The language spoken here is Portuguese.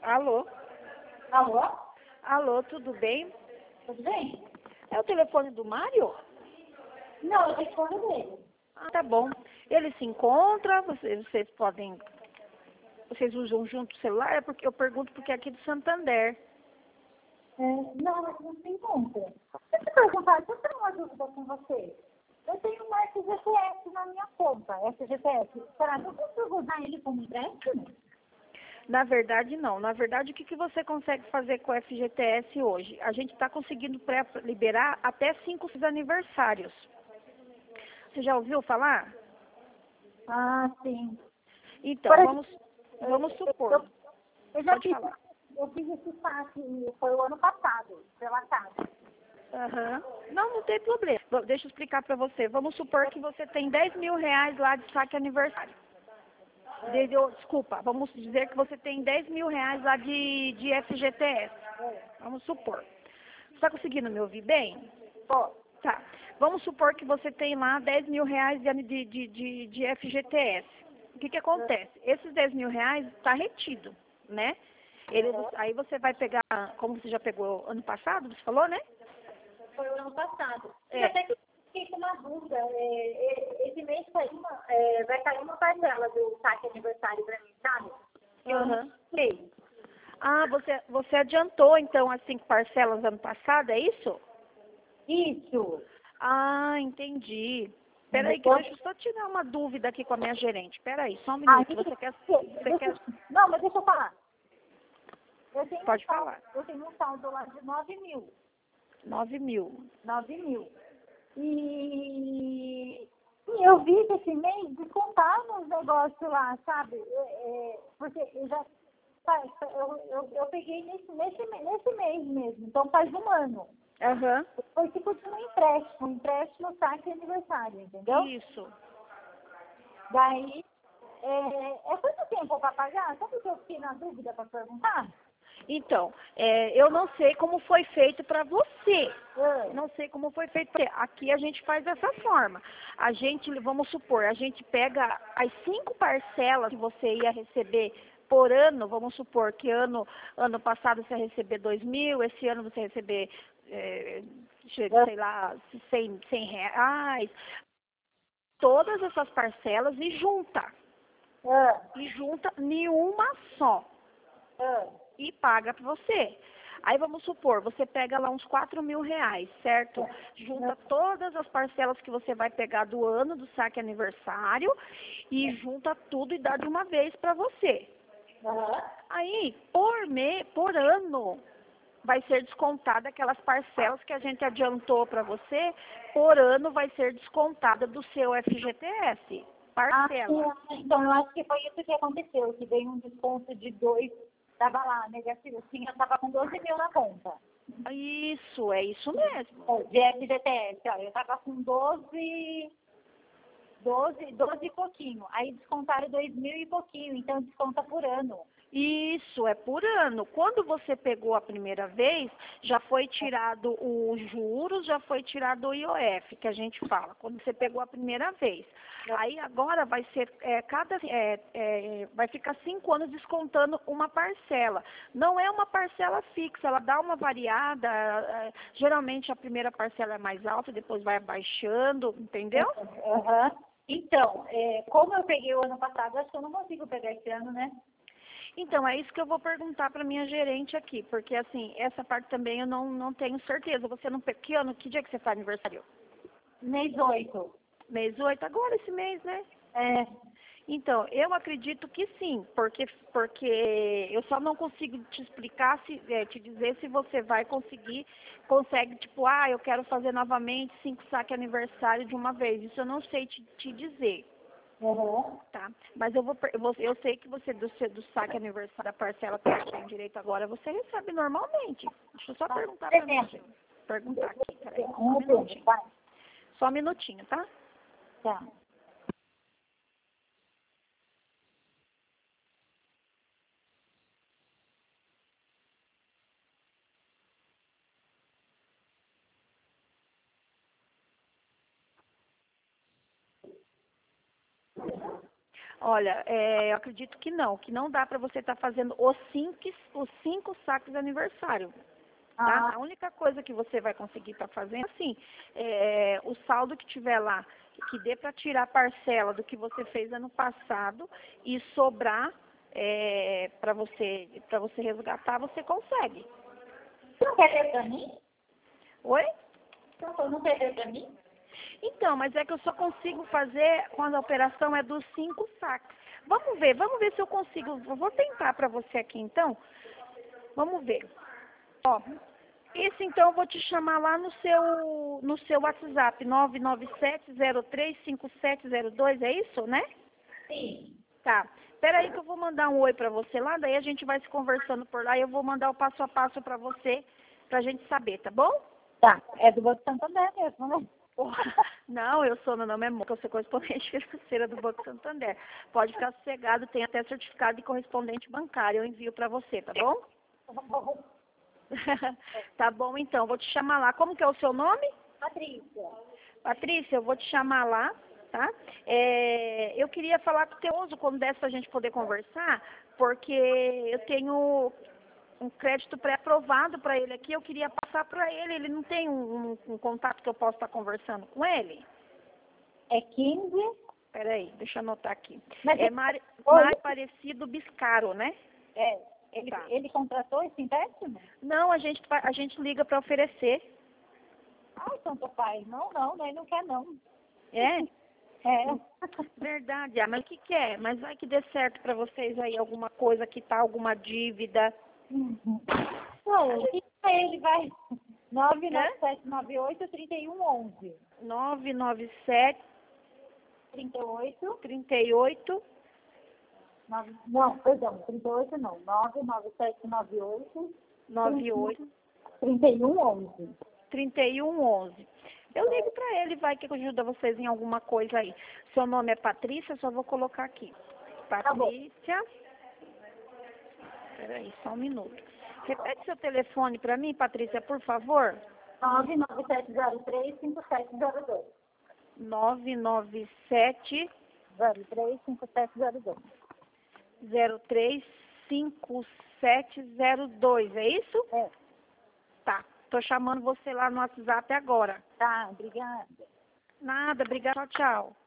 Alô? Alô? Alô, tudo bem? Tudo bem? É o telefone do Mário? Não, eu respondo dele. Ah, tá bom. Ele se encontra, vocês podem. Vocês usam junto o celular? É porque eu pergunto porque é aqui do Santander. Não, mas não se encontra. Deixa eu perguntar, deixa eu ter uma dúvida com você. Eu tenho uma FGTS na minha conta, FGTS. Será que eu consigo usar ele como empréstimo? Na verdade, não. Na verdade, o que você consegue fazer com o FGTS hoje? A gente está conseguindo liberar até 5 aniversários. Você já ouviu falar? Ah, sim. Então, Por exemplo, vamos supor. eu já Pode fiz, falar. eu fiz esse saque, foi o ano passado, pela casa. Aham. Não tem problema. Deixa eu explicar para você. Vamos supor que você tem 10 mil reais lá de saque aniversário. Desculpa, vamos dizer que você tem 10 mil reais lá de FGTS. Vamos supor. Você está conseguindo me ouvir bem? Pô, Tá. Vamos supor que você tem lá 10 mil reais de FGTS. O que acontece? Esses 10 mil reais está retido, né? Aí você vai pegar, como você já pegou ano passado, você falou, né? foi o ano passado. É. E até que fiquei com uma dúvida. Esse mês vai cair uma parcela do saque aniversário para mim, sabe? Eu Aham. não sei. Ah, você adiantou então as 5 parcelas ano passado, é isso? Isso. Ah, entendi. Peraí, que Eu- deixa eu só tirar uma dúvida aqui com a minha gerente. Peraí, só um Aí, minuto. Você quer. Não, mas deixa eu falar. Pode falar. Eu tenho um saldo lá de 9 mil. 9 mil. 9 mil. E eu vi que esse mês descontaram os negócios lá, sabe? Porque eu já eu peguei nesse mês mesmo, então faz um ano. Aham. Foi tipo de um empréstimo saque aniversário, entendeu? Isso. Daí, quanto tempo para pagar? Sabe o que eu fiquei na dúvida para perguntar? Então, eu não sei como foi feito para você. É. Não sei como foi feito pra você. Aqui a gente faz dessa forma. A gente, vamos supor, a gente pega as 5 parcelas que você ia receber por ano. Vamos supor que ano passado você ia receber 2 mil, esse ano você ia receber, sei lá, 100 reais. Todas essas parcelas e junta. E junta em uma só. E paga para você. Aí vamos supor, você pega lá uns 4 mil reais, certo? Junta todas as parcelas que você vai pegar do ano do saque aniversário e junta tudo e dá de uma vez para você. Aí, por ano, vai ser descontada aquelas parcelas que a gente adiantou para você, por ano vai ser descontada do seu FGTS. Parcela. Então eu acho que foi isso que aconteceu, que veio um desconto de 2, estava lá, negativo, eu estava com 12 mil na conta. Isso, é isso mesmo. De FGTS, ó, eu estava com 12 e pouquinho. Aí descontaram 2 mil e pouquinho, então desconta por ano. Isso, é por ano. Quando você pegou a primeira vez, já foi tirado os juros, já foi tirado o IOF, que a gente fala, quando você pegou a primeira vez. Aí agora vai ser, vai ficar 5 anos descontando uma parcela. Não é uma parcela fixa, ela dá uma variada. Geralmente a primeira parcela é mais alta, depois vai abaixando, entendeu? Então, como eu peguei o ano passado, acho que eu não consigo pegar esse ano, né? Então, é isso que eu vou perguntar para minha gerente aqui, porque assim, essa parte também eu não tenho certeza. Você não pegou, que dia que você faz aniversário? Mês 8. Mês 8, agora esse mês, né? É. Então, eu acredito que sim, porque eu só não consigo te explicar, te dizer se você consegue, tipo, eu quero fazer novamente 5 saques aniversário de uma vez. Isso eu não sei te dizer. Tá? Mas eu sei que você, do saque aniversário, da parcela que você tem direito agora, você recebe normalmente. Deixa eu só perguntar pra mim. Perguntar aqui, peraí. Só um minutinho. Só um minutinho, tá? Tá. Olha, eu acredito que não dá para você estar fazendo os cinco sacos de aniversário. Tá? A única coisa que você vai conseguir estar fazendo, assim, o saldo que tiver lá, que dê para tirar a parcela do que você fez ano passado e sobrar para você resgatar, você consegue. Você não quer ver pra mim? Oi? Você não quer ver pra mim? Então, mas é que eu só consigo fazer quando a operação é dos 5 sacos. Vamos ver se eu consigo. Eu vou tentar para você aqui, então. Vamos ver. Ó, esse então eu vou te chamar lá no seu WhatsApp, 997035702, é isso, né? Sim. Tá. Espera aí que eu vou mandar um oi para você lá, daí a gente vai se conversando por lá e eu vou mandar o passo a passo para você, pra gente saber, tá bom? Tá, é do Banco Santander mesmo, né? Não, meu nome é Mônica, eu sou correspondente financeira do Banco Santander. Pode ficar sossegado, tem até certificado de correspondente bancário, eu envio para você, tá bom? Tá bom, então, vou te chamar lá. Como que é o seu nome? Patrícia. Patrícia, eu vou te chamar lá, tá? Eu queria falar com o Teoso quando desse pra gente poder conversar, porque eu tenho um crédito pré-aprovado para ele aqui, eu queria passar para ele. Ele não tem um contato que eu possa estar conversando com ele? É 15? Peraí, deixa eu anotar aqui. Mas É Mari Aparecido Biscaro, né? Tá. Ele contratou esse empréstimo? Não, a gente liga para oferecer. Ah, Santo Pai, não, ele não quer não. É? É. Verdade, mas o que que é? Mas vai que dê certo para vocês aí, alguma coisa que tá, alguma dívida. Não, o que ele vai? 99798-3111. 997 38? 38 Não, perdão, 38 não. 99798 98 3111. 3111. Eu ligo para ele, vai que ajuda vocês em alguma coisa aí. Seu nome é Patrícia, só vou colocar aqui. Patrícia. Peraí, só um minuto. Repete seu telefone para mim, Patrícia, por favor. 99703-5702. 997 03-5702. 035702, é isso? É. Tá. Tô chamando você lá no WhatsApp agora. Tá, obrigada. Nada, obrigada. Tchau, tchau.